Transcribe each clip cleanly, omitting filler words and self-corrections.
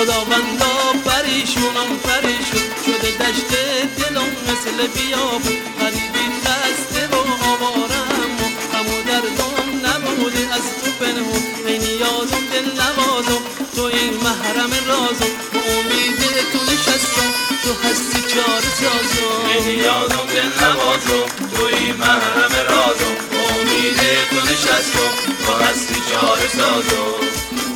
خداوندا پریشونم پریشون شده دشت دلم مثل بیابون، غریبی خسته و آوارم و غم و دردم نبوده از تو پنهون. ای نیازم دل نوازم تو این محرم رازم، با امید تو نشستم تو هستی چاره سازم. ای نیازم دل نوازم تو این محرم رازم، با امید تو نشستم تو هستی چاره سازم.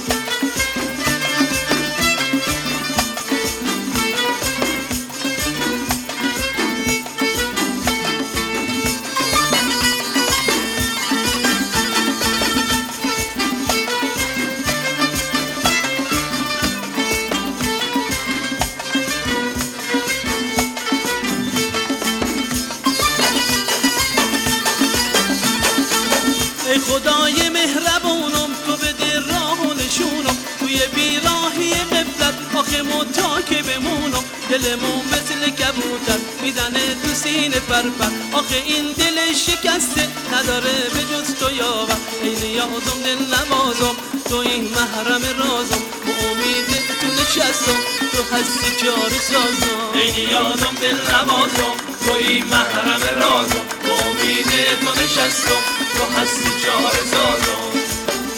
ای خدای مهربونم تو بده راه و نشونم، توی بیراهی غفلت آخه متا که بمونم. دلمون مثل کبوتر میزنه تو سینه پرپر، آخه این دل شکسته نداره به جز تو یاور. ای نیازم دل نوازم تو این محرم رازم، با امید تو نشستم تو هستی چاره سازم. ای نیازم دل نوازم تو این محرم رازم، با امید تو نشستم تو هستی چاره سازم.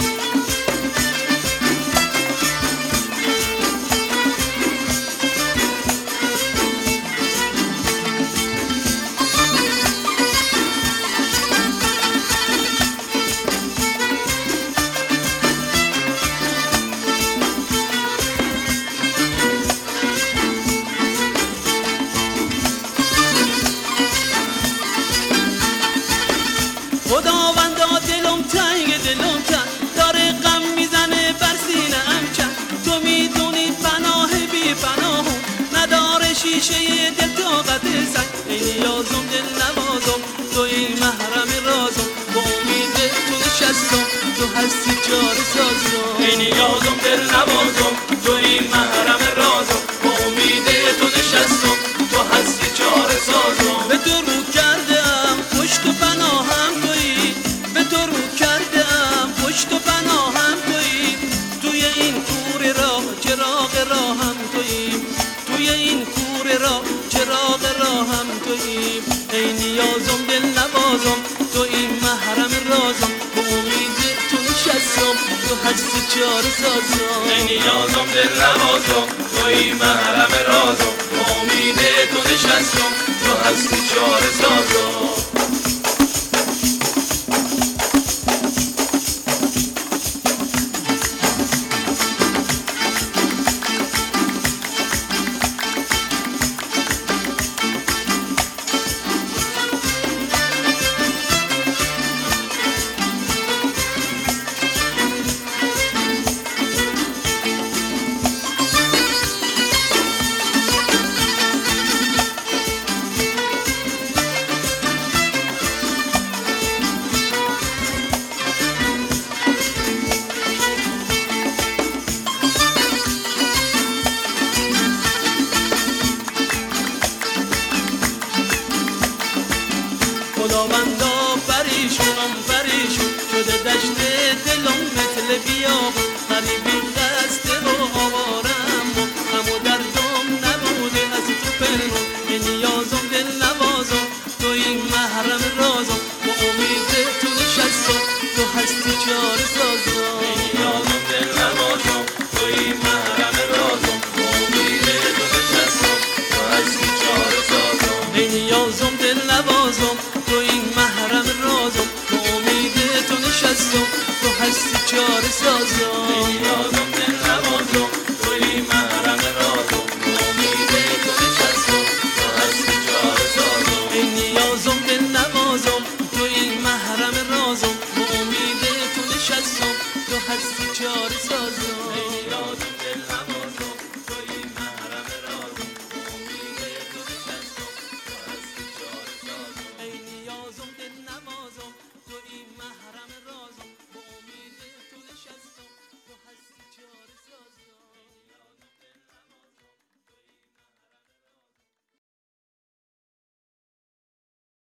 خداوندا دلم تنگ دلم تنگ داره غم میزنه بر سینه ام چند، تو میدونی پناه بی پناهم نداره شیشه دل طاقت سنگ. ای نیازم دل نوازم تو این محرم رازم، با امید تو نشستم تو هستی چاره سازم. ای نیازم دل نوازم تو این محرم رازم، با امید تو نشستم تو هستی چاره سازم. به تو رو کردم پشت و پناهم تویی، به تو رو کردم پشت و پناهم تویی، توی این کوره راه چراغ راهم تویی، توی این کوره راه چراغ راهم تویی. ای نیازم دل نوازم تو این محرم رازم، با امید تو نشستم تو هستی چاره سازم. ای نیازم دل نوازم تو این محرم رازم، با امید تو نشستم تو هستی چاره سازم. خداوندا پریشونم پریشون شده دشت دلم مثل بیابون، غریبی خسته و آوارم و غم و دردم نبوده از تو پنهون. ای نیازم دل نوازم تو این محرم رازم، با امید تو نشستم تو هستی چاره سازم. ای نیازم دل نوازم تو این محرم رازم، با امید تو نشستم تو هستی چاره سازم. ای نیازم دل نوازم تو این محرم رازم، با امید تو نشستم تو هستی چاره سازم.